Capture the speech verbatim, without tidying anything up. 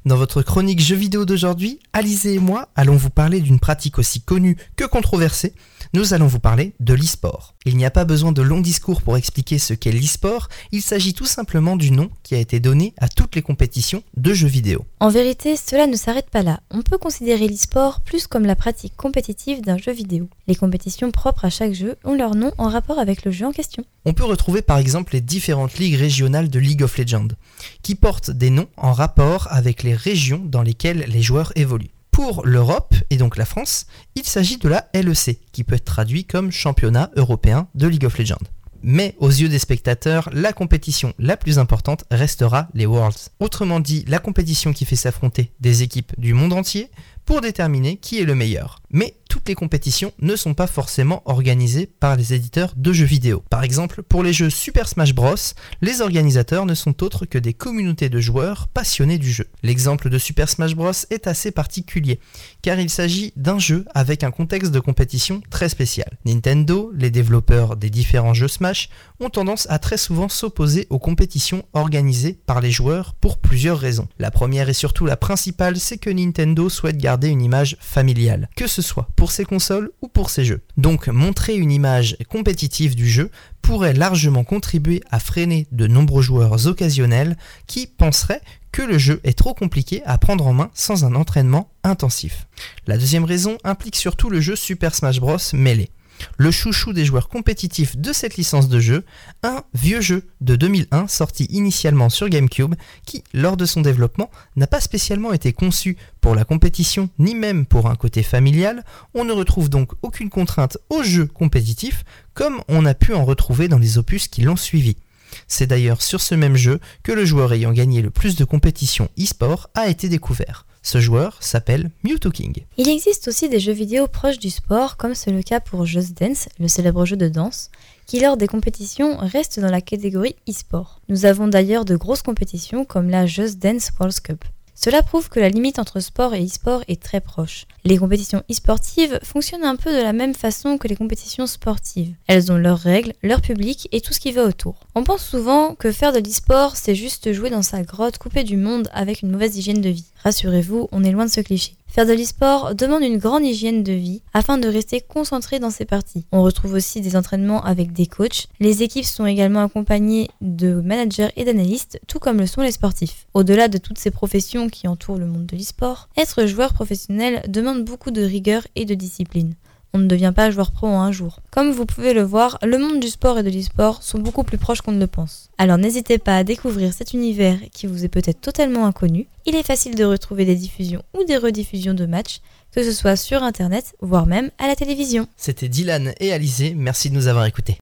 Dans votre chronique jeux vidéo d'aujourd'hui, Alizé et moi allons vous parler d'une pratique aussi connue que controversée. Nous allons vous parler de l'e-sport. Il n'y a pas besoin de longs discours pour expliquer ce qu'est l'e-sport, il s'agit tout simplement du nom qui a été donné à toutes les compétitions de jeux vidéo. En vérité, cela ne s'arrête pas là. On peut considérer l'e-sport plus comme la pratique compétitive d'un jeu vidéo. Les compétitions propres à chaque jeu ont leur nom en rapport avec le jeu en question. On peut retrouver par exemple les différentes ligues régionales de League of Legends, qui portent des noms en rapport avec les régions dans lesquelles les joueurs évoluent. Pour l'Europe, et donc la France, il s'agit de la L E C, qui peut être traduit comme Championnat européen de League of Legends. Mais aux yeux des spectateurs, la compétition la plus importante restera les Worlds. Autrement dit, la compétition qui fait s'affronter des équipes du monde entier pour déterminer qui est le meilleur. Mais toutes les compétitions ne sont pas forcément organisées par les éditeurs de jeux vidéo. Par exemple, pour les jeux Super Smash Bros, les organisateurs ne sont autres que des communautés de joueurs passionnés du jeu. L'exemple de Super Smash Bros est assez particulier, car il s'agit d'un jeu avec un contexte de compétition très spécial. Nintendo, les développeurs des différents jeux Smash, ont tendance à très souvent s'opposer aux compétitions organisées par les joueurs pour plusieurs raisons. La première et surtout la principale, c'est que Nintendo souhaite garder une image familiale, que ce soit pour ses consoles ou pour ses jeux. Donc montrer une image compétitive du jeu pourrait largement contribuer à freiner de nombreux joueurs occasionnels qui penseraient que le jeu est trop compliqué à prendre en main sans un entraînement intensif. La deuxième raison implique surtout le jeu Super Smash Bros Melee, le chouchou des joueurs compétitifs de cette licence de jeu, un vieux jeu de deux mille un sorti initialement sur GameCube qui, lors de son développement, n'a pas spécialement été conçu pour la compétition ni même pour un côté familial. On ne retrouve donc aucune contrainte au jeu compétitif comme on a pu en retrouver dans les opus qui l'ont suivi. C'est d'ailleurs sur ce même jeu que le joueur ayant gagné le plus de compétitions e-sport a été découvert. Ce joueur s'appelle Mewtwo King. Il existe aussi des jeux vidéo proches du sport, comme c'est le cas pour Just Dance, le célèbre jeu de danse, qui lors des compétitions reste dans la catégorie e-sport. Nous avons d'ailleurs de grosses compétitions comme la Just Dance World Cup. Cela prouve que la limite entre sport et e-sport est très proche. Les compétitions e-sportives fonctionnent un peu de la même façon que les compétitions sportives. Elles ont leurs règles, leur public et tout ce qui va autour. On pense souvent que faire de l'e-sport, c'est juste jouer dans sa grotte coupée du monde avec une mauvaise hygiène de vie. Rassurez-vous, on est loin de ce cliché. Faire de l'e-sport demande une grande hygiène de vie afin de rester concentré dans ses parties. On retrouve aussi des entraînements avec des coachs. Les équipes sont également accompagnées de managers et d'analystes, tout comme le sont les sportifs. Au-delà de toutes ces professions qui entourent le monde de l'e-sport, être joueur professionnel demande beaucoup de rigueur et de discipline. On ne devient pas joueur pro en un jour. Comme vous pouvez le voir, le monde du sport et de l'e-sport sont beaucoup plus proches qu'on ne le pense. Alors n'hésitez pas à découvrir cet univers qui vous est peut-être totalement inconnu. Il est facile de retrouver des diffusions ou des rediffusions de matchs, que ce soit sur internet, voire même à la télévision. C'était Dylan et Alizé, merci de nous avoir écoutés.